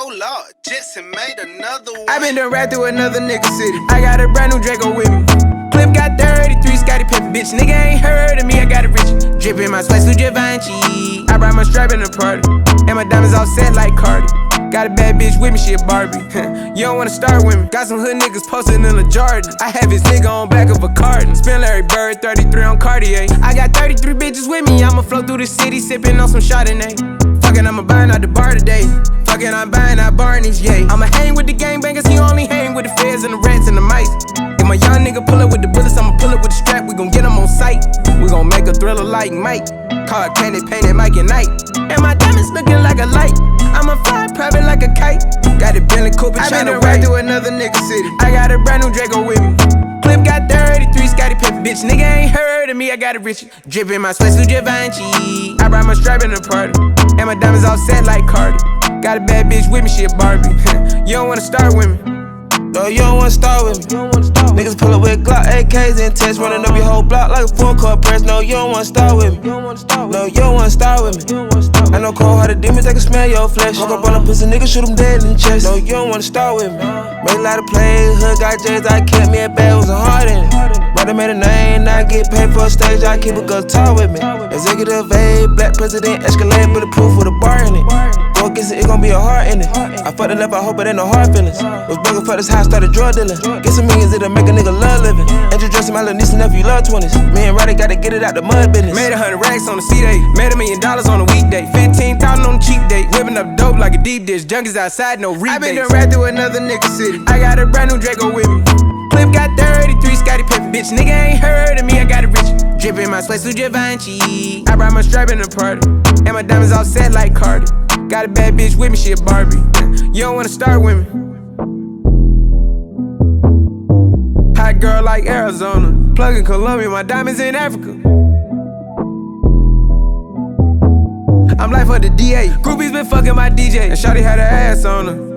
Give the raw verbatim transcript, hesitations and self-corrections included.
Oh Lord, Jetson made another one. I been done right through another nigga city. I got a brand new Draco with me. Clip got thirty-three, Scotty Pippen. Bitch, nigga ain't heard of me, I got it rich. Drippin' my sweatsuit Givenchy. I brought my strap in the party. And my diamonds all set like Cardi. Got a bad bitch with me, she a Barbie. You don't wanna start with me. Got some hood niggas posted in a Jordan. I have his nigga on back of a carton. Spin Larry Bird, thirty-three on Cartier. I got thirty-three bitches with me. I'ma flow through the city, sippin' on some Chardonnay. Fuckin', I'ma buying out the bar today. Fuckin', I'm buying out Barney's, yeah. I'ma hang with the gangbangers, he only hang with the feds and the rats and the mice. If my young nigga pull up with the bullets, I'ma pull up with the strap. We gon' get him on sight. We gon' make a thriller like Mike. Card candy painted Mike and Night. And my diamonds looking like a light. I'ma fly private like a kite. Got a Bentley Cooper, I been right through another nigga city. I got a brand new Draco with me. Clip got thirty-three, Scotty Pippen. Bitch, nigga ain't heard of me, I got it rich. Drippin' my sweatsuit Givenchy. I brought my strap in the party. And my diamonds all set like Cardi. Got a bad bitch with me, she a Barbie. You don't wanna start with me. No, you don't wanna start with me. Niggas pull up with Glock, A Ks and tests, running up your whole block like a full court press. No, you don't wanna start with me. No, you don't wanna start with me. I know cold-hearted demons that can smell your flesh. Walk up on a pussy nigga, shoot him dead in the chest. No, you don't wanna start with me. Made a lot of plays, hood got J's, I kept me a bag, was a heart in it. Brother made a name, now I get paid for a stage, I keep a good talk with me. Executive A, black president, Escalade, bulletproof with a bar in it. Go against it, it gon' be a heart in it. I fucked it up, I hope it ain't no hard feelings. Was bugging for this house, started drug dealing. Get some millions, it'll make a nigga love living. Introducing my little niece and nephew, love twenties. Me and Roddy gotta get it out the mud business. Made a hundred racks on the C-Day. Made a million dollars on a weekday. Fifteen thousand on a cheap day. Whipping up dope like a deep dish. Junkies outside, no rebates. I been done right through another nigga city. I got a brand new Draco with me. Clip got thirty-three, Scotty Pippen. Bitch, nigga ain't heard of me, I got it rich. Drippin' my sweatsuit Givenchy. I brought my strap in the party. And my diamonds all set like Cardi. Got a bad bitch with me, she a Barbie. You don't wanna start with me. Hot girl like Arizona. Plug in Colombia, my diamonds in Africa. I'm like for the D A. Groupies been fucking my D J. And shawty had her ass on her.